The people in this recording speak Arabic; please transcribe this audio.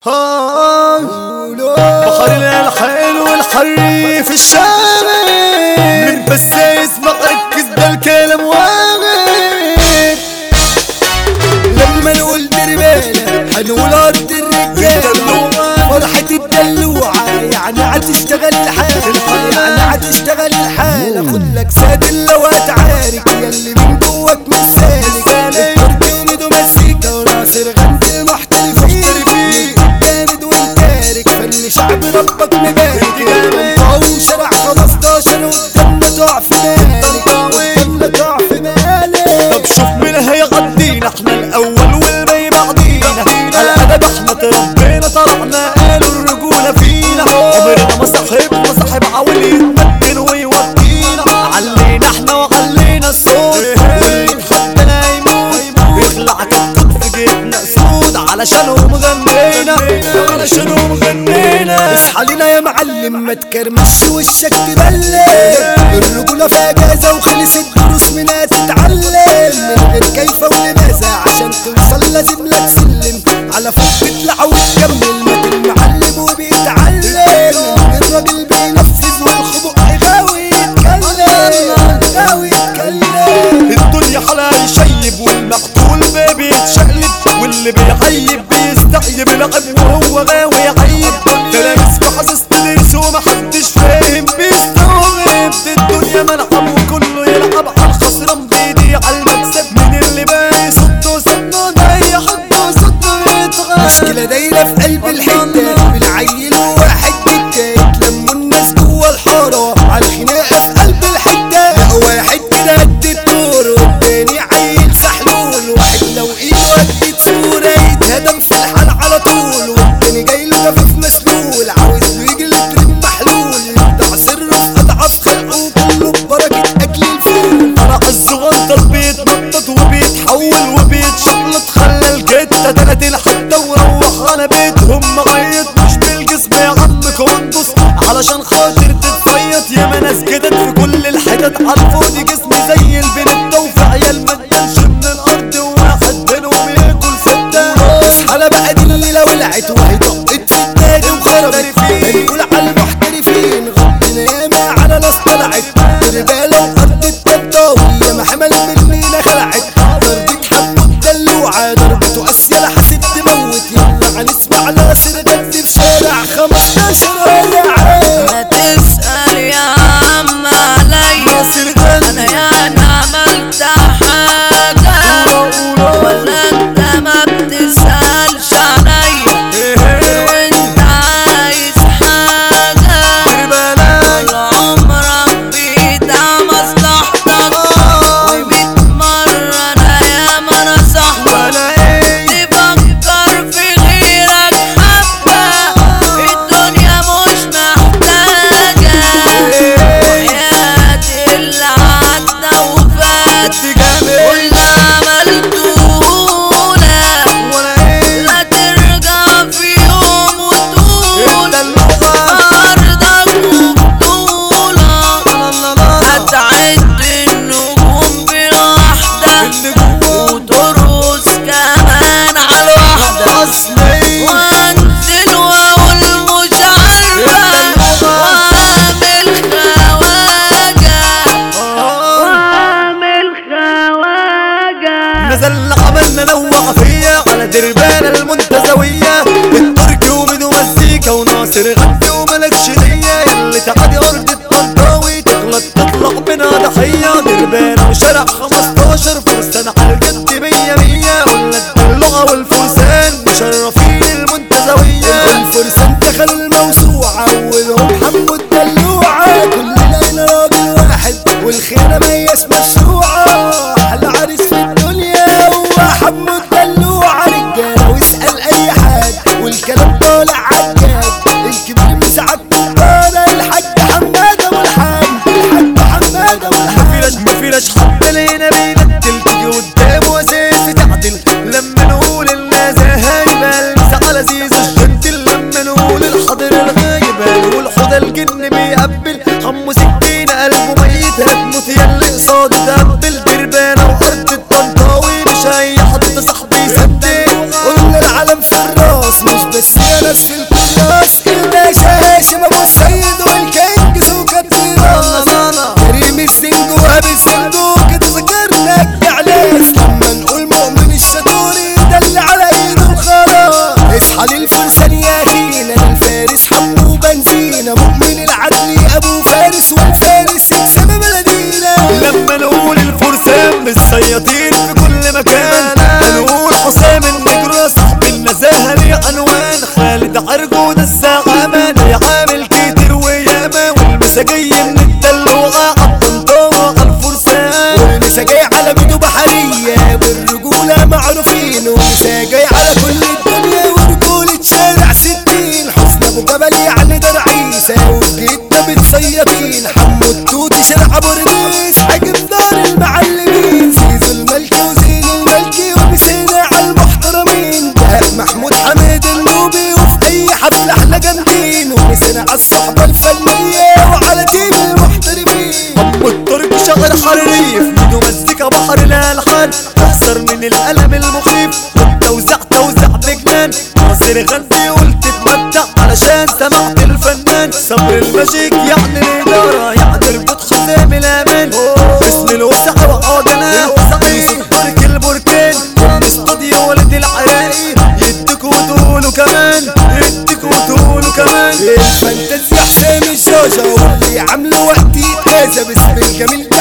بحر الحيل والحري في الشام من بس يسمع ركز ده الكلام واغب. لما نقول دربالة هنقول ارض الرجالة فرحة الدلوعة يعني هتشتغل الحالة يعني هتشتغل الحالة. خد لك سادل لو هتعارك ياللي من جواك مش سالك التركي وميدو مزيكا وناصر غندي محترفين جامد وانتارك فن شعب ربك مبارك او شارع 15 وقدامنا تقع في بالك قدامنا تقع في بالك. طب شوف مين هيغدينا احنا الاول والباقي بعدينا الادب احنا تربينا طلعنا قالوا الرجوله فينا عمرنا ما صاحب عاول يتمدن ويودينا علينا احنا وعلينا الصوت واللي اتحدنا يموت يخلع كتكوت في جيبنا اسود علشانهم غنينا اصحى لينا يا معلم ما تكرمش وشك تبلل الرجوله في اجازه وخلصت دروس منها تتعلم من غير كيف ولماذا عشان توصل لازم لك سلم على فوق تطلع وتكمل ما المعلم وبيتعلم الراجل بينفذ والخبق غاوي يتكلم الدنيا حالها يشيب والمقتول بيتشقلب واللي بيعيب بيستعيب العب وهو غاوي يعيب تلامس وحاسس تلرس ومحدش فاهم بيستوعب الدنيا ملعب وكله يلعب على الخسران بيضيع المكسب من اللي باقي صده ضيع حده صده يتغير. مشكلة دايرة في قلب الحتة بالعيل وواحد بالتالت لموا الناس جوا الحارة عالخناقة في قلب الحتة لقوا واحد كده قد الدور والتاني عيل سحلول واحد لو ايده قد صورة يتهدم في الحال على طول والتاني جايله خفيف مسلول عاوز له يجي التريم محلول يبدع سره في اضعاف خلقه وكله ببركة اكل الفول. فرع الزغنطة بيتنطط وبيتحول وبيتشقلط خلى الجتة تلاتين حتة وروح على بيتهم مغيط مش بالجسم يا عم كوندوس علشان خاطر تتفيط ياما ناس جدت في كل الحتت عالفاضي جسمي زي البنت وفي عيال مدلش من الارض وواحد منهم ياكل ستة. اصحى بقى دي الليلة ولعت وهي طقت في النادي وخربت هنقول على المحترفين غضنا ياما على ناس طلعت دربالة وارض التطاوية ما حمل مننا خلعت ضربة حب الدلوعة ضربة اسيا لحسب تموت يلا هنسمع ناصر غندي في شارع 15 ما تسأل يا عم عليا انا يعني عملت حاجة ولا انت ما بتسألش عليا وانت عايز حاجة طول عمرك بيدع مصلحتك وميت مرة انا ياما نصحتك تفكر في غيرك حتى الدنيا مش محتاجة وحياة اللي عدى وفات واللي عملتهولك لا ترجع في يوم وتقول أرضك وبطولك هتعد النجوم بالوحدة وترقص كمان عالوحدة وانزل واقول مش عارفة واعمل خواجة نزل عملنا نوع فيا على دربالة المنتزوية التركي وميدو مزيكا وناصر غندي وملكش نية ياللي تعدي ارض الطنطاوي تغلط تطلع منها ضحية دربالة وشارع 15 فرسان على الجد 100 ولا الدلوعة والفرسان مشرفين المنتزوية الفرسان دخلوا الموسوعة اولهم حمو الدلوعة كلنا هنا راجل واحد والخيانة ميس مشروعة احلى عريس في الدنيا هو حمو الدلوعة رجالة واسأل اي حد والكلام طالع عالجاد الكبير مساعد طالع الحاج حماد ابو الحاج مفيناش حد لينا بينتل تيجي قدامه واساسي تعدل لما نقول النزاهة يبقى المسا على زيزو الجنتل لما نقول الحاضر الغايب نقول حوض الجن بيقبل حمو سكينة قلبه ميت هتموت ياللي قصاده تقبل دربانة وارض الطنطاوي مش اي حد صاحبي يصدق قلنا العالم في الراس مش بس انا نسلت الراس الباشا هاشم ابو السيد والكينج سوكاتيرا كريم الزنجو وابي الزنجو كده ذكرنا الجعلاس لما نقول مؤمن الشطوري ده اللي على ايده خلاص اصحى للفرسان يا هينا الفارس حمو بنزينة مؤمن العدل ابو فارس والفارس يكسب بلدينا لما نقول الفرسان السياطين في كل مكان نقول حسام النجرة صاحب النزاهة ليه عنوان خالد عرجو ده الزعمان يعامل كتير وياما والمسا جاي من الدلوعة عالطنطاوة عالفرسان والمسا جاي على بيدو بحرية والرجولة معروفين والمسا جاي على كل الدنيا ورجولة شارع 60 حسن ابو جبل يعني ده رئيسة والجدة بتصيطين حمو التوتي شارع ابو رديس حاجب دار المعلمين زيزو الملكي وزين الملكي وبسينا على المحترمين دهب محمود حميد النوبي وفي اي حفلة احنا جامدين وبسينا على الصحبة الفنية وعلى تيم المحترفين والطريق شغل حريف ميدو مزيكا بحر الالحان احسر من الالم المخيف والتوزيع توزع بجنان ناصر غني قلت تتمتع علشان سمعت الفنان صبر الماجيك يعني الاداره يعني البوت حسام الامان باسم الوسع وعجله يوسف ترك البركان الاستوديو ولد العراقي يديكوا وتقولوا كمان يديكوا وتقولوا كمان الفانتازيا حسام الجوجة واللي عامله وقتي كذا باسم الجميل